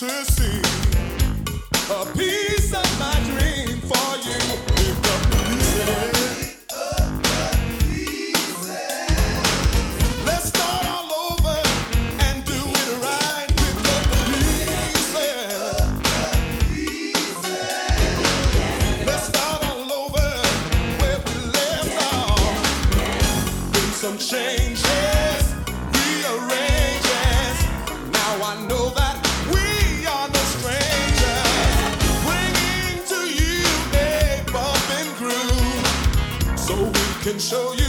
to see a piece of my dream for you. Pick up the pieces. Let's start all over and do it right. Pick up the pieces. Let's start all over where we left off. Been some changes, rearranges. Now I know that we are no strangers. Bringing to you a bumping groove so we can show you